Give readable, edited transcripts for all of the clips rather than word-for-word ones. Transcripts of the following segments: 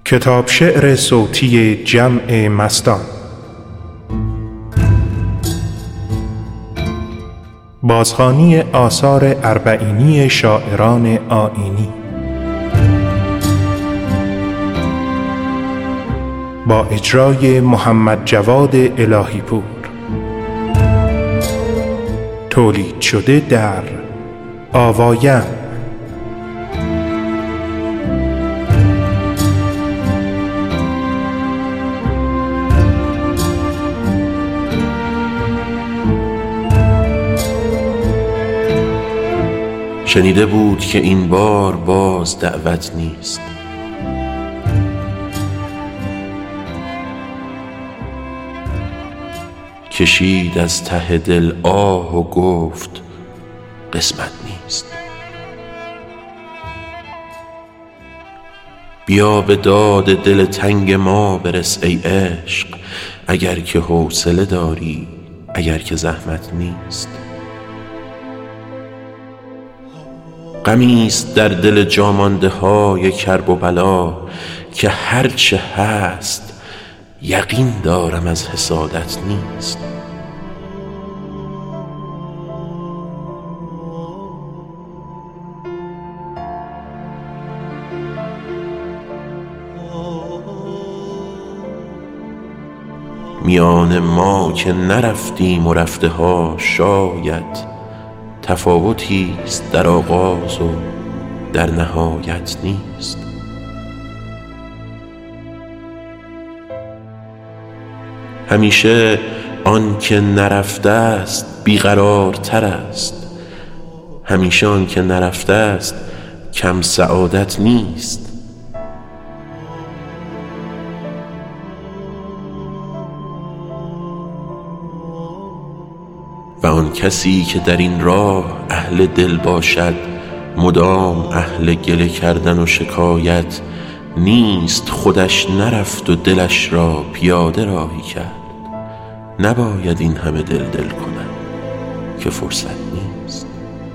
کتاب شعر صوتی جمع مستان. بازخوانی آثار اربعینی شاعران آیینی با اجرای محمد جواد الهی پور. تولید شده در آوایم. شنیده بود که این بار باز دعوت نیست. کشید از ته دل آه و گفت قسمت نیست. بیا به داد دل تنگ ما برس ای عشق، اگر که حوصله داری، اگر که زحمت نیست. غمیست در دل جامانده های کرب و بلا، که هرچه هست یقین دارم از حسادت نیست. میان ما که نرفتیم و رفته ها شاید تفاوتیست در آغاز و در نهایت نیست. همیشه آن که نرفته است بیقرارتر است، همیشه آن که نرفته است کم سعادت نیست. و آن کسی که در این راه اهل دل باشد مدام اهل گله کردن و شکایت نیست. خودش نرفت و دلش را پیاده راهی کرد، نباید این همه دل کنم که فرصت نیست.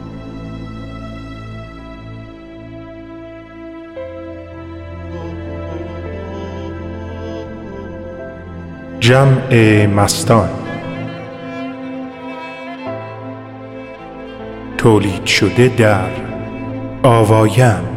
جمع مستان. تولید شده در آوایم.